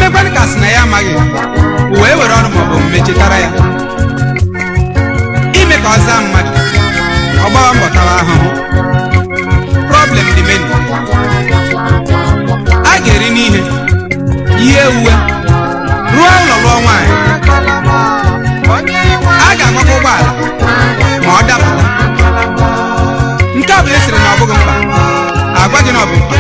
mmekwanụ ka sị na ya amaghị wee were ọrụ maọbụ mmechetara ya ime ka ọ zaa mmadụ ọ gbawa mbọ tawa ahụhụ. Problem dị menu. A ga-eri n'ihe ihe uwe rụọ ụlọ lụọ nwaanyị, a ga-agbakọ ụgbọala ma ọ dapụta. Nke ọ bụla esiri na ọ bụghị mkpa agwa gị na ọ bụ mkpa.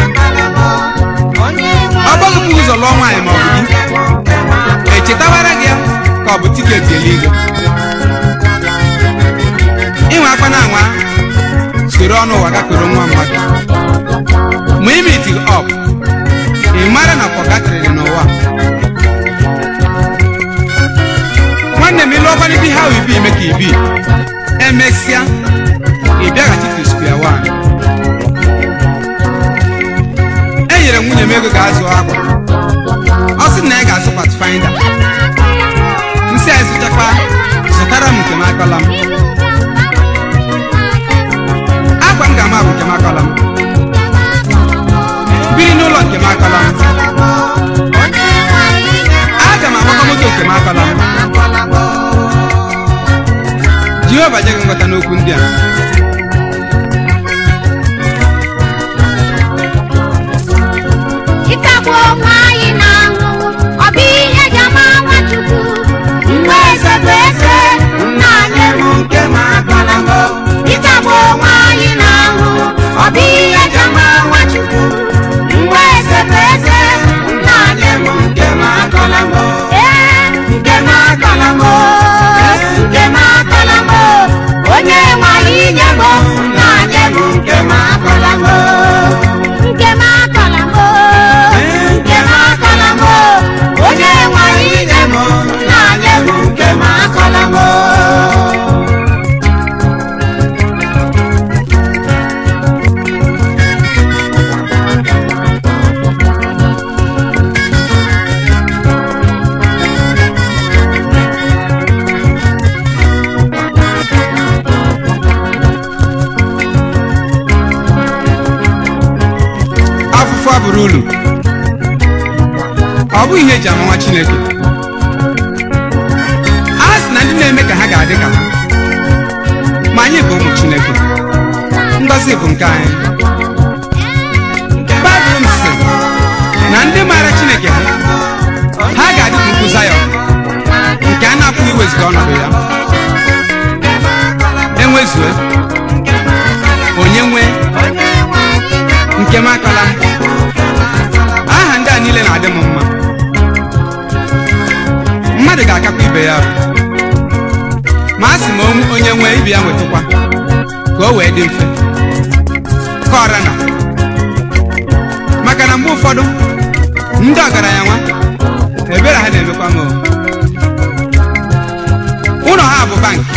Ọ bụghị ụzọ lụọ nwaanyị ma ọ bụ di echetawara gị ya ka ọ bụ tiketi eluigwe. Inwe akwa na anwa soro ọnụ ụwa gakwuru nwa mmadụ ma ime iti ọp ị mara na kwọgatrịrị n'ụwa. Nwanne m ịlụ ọkwa n'ibi ha ibi ime ka ibi emesịa ị bịaghachi to square one. E nyere nwunye m ego ga-azụ akwa, ọ sị na ya ga-azụ pathfinder. Nsị a zụchakwa zụtara m nke m akọla m. Akwa m ga-ama bụ nke m akọla m, biri n'ụlọ nke m akọla m, aga m agbakọ moto nke m akọla m. Jehova nye gị nghọta n'okwu ndị a. Ịkagbu onwe anyị n'ahụ ọ bụ ihe eji ama Nwachukwu. Mgbe eze bụ eze, nna anyị bụ nke m akọla m. Ịkagbu onwe anyị n'ahụ ọ bụ ihe eji ama Nwachukwu. Mgbe eze bụ eze, nna anyị bụ nke m akọla m. Nke m akọla m, nke m akọla m. Onye nwe anyị nye m, nna anyị bụ nke m akọla m. Nke m akọla m, nke m akọla m. Onye nwe anyị nye m, nna anyị bụ nke m akọla m. Afụfụ abụrụ ulu ọ bụ ihe eji ama nwa Chineke. A sị na ndị na-eme ka ha ga-adị ka ha, ma anyị bụ ụmụ Chineke, ngọzi bụ nke anyị. Baịbụl sị na ndị maara Chineke ha ga-adị ka ugwu Zayọn nke a na-apụghị iwezuga ọnọdụ ya. Enwezue onye nwee nke m akọla m. Aha ndị a niile na-adị m mma. Mmadụ ga-akakwa ibe ya ma a sị ma onye nwee ibe ya nwetụkwa ka o wee dị mfe ka ọra na. Maka na mgbe ụfọdụ ndị ọgaranya nwa ebere ha na-emekwa m. Ụlọ ha bụ bank,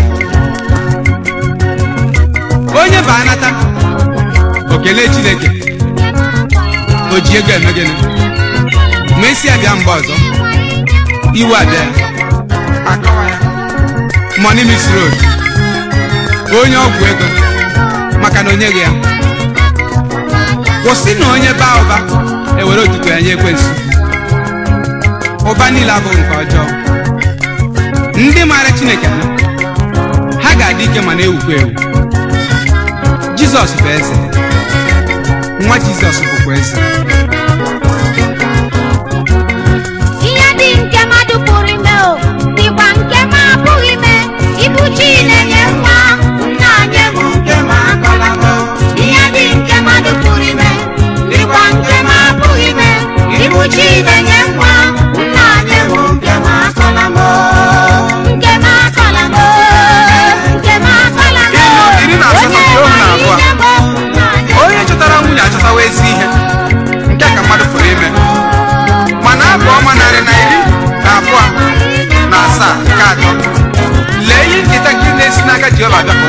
onye bụ anata o kelee Chineke, o ji ego eme gịnị ma esi abịa mgbe ọzọ iwe abịa akọwa ya money misroad onye ọgwụ ego maka na onye gị ya. Kwụsị na onye baa ụba ewere otuto ya nye ekwensu. Ụba niile abụghị nke ọjọọ. Ndị maara Chineke ha ga-adị ike ma na-ewukwa ewu. Jizọs bụ eze, nwa Jizọs bụkwa eze. Ihe dị nke mmadụ pụrụ ime o dịkwa nke m apụghị ime. Ibu chi na-enye nwa, nna anyị bụ nke m akọla m. Ihe dị nke mmadụ pụrụ ime dịkwa nke m apụghị ime. Ibu chi na-enye nwa, nna anyị bụ nke m akọla m. Nke m akọla m, nke m akọla m. Onye chọtara nwunye achọtawa ezi ihe nke ka mmadụ pụrụ ime. Mana abụ ọma 112 na 7 nke atọ lee ihe nketa gị na-esi n'aka Jehova bịa